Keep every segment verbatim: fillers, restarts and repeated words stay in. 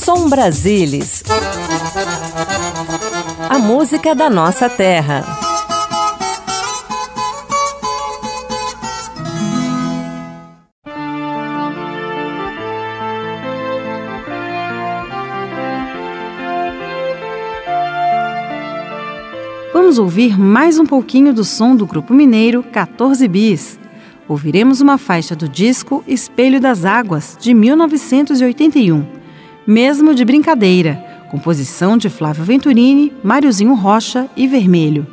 Som Brasilis, a música da nossa terra. Vamos ouvir mais um pouquinho do som do grupo mineiro quatorze bis. Ouviremos uma faixa do disco Espelho das Águas, de mil novecentos e oitenta e um. Mesmo de Brincadeira, composição de Flávio Venturini, Máriozinho Rocha e Vermelho.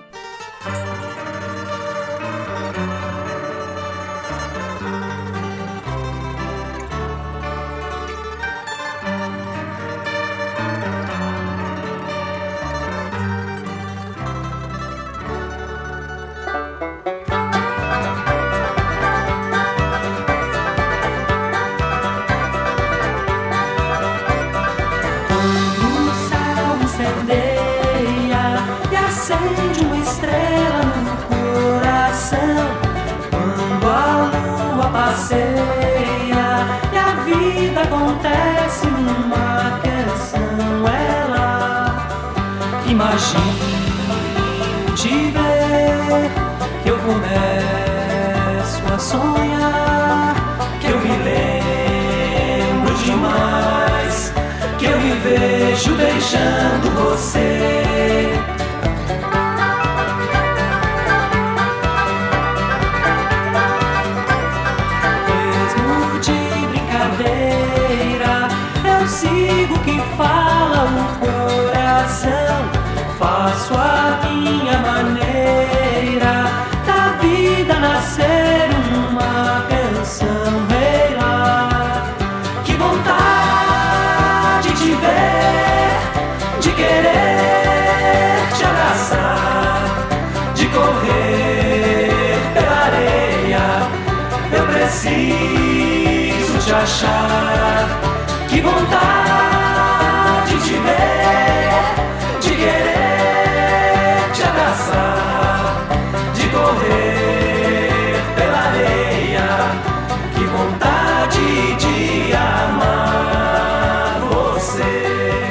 Acende uma estrela no coração quando a lua passeia e a vida acontece numa canção. Ela imagina te ver, que eu começo a sonhar, que eu me lembro demais, que eu me vejo beijando você. Eu sigo quem fala o coração, faço a minha maneira, da vida nascer uma canção. Ei lá, que vontade de ver, de querer te abraçar, de correr pela areia, eu preciso te achar. Que vontade de ver, de querer te abraçar, de correr pela areia. Que vontade de amar você.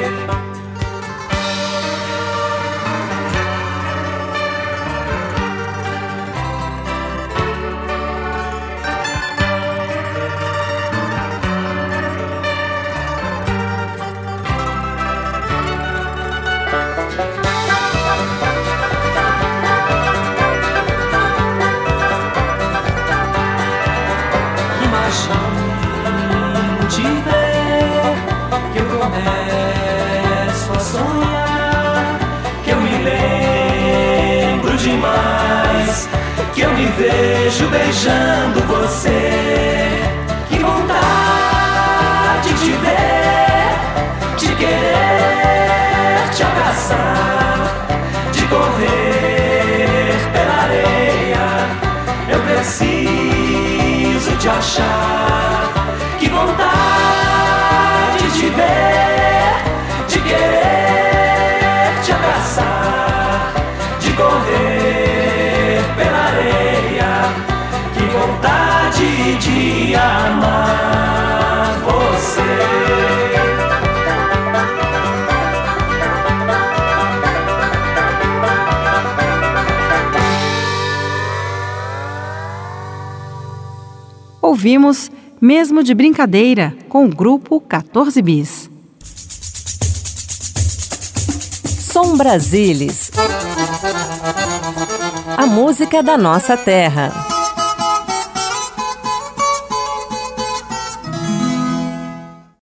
Te ver, que eu começo a sonhar, que eu me lembro demais, que eu me vejo beijando você. Que vontade de ver, de querer te abraçar, de correr pela areia, eu preciso te achar. Que vontade de ver, de querer te abraçar, de correr pela areia. Que vontade de amar você. Ouvimos Mesmo de Brincadeira, com o grupo quatorze bis. Som Brasilis, a música da nossa terra.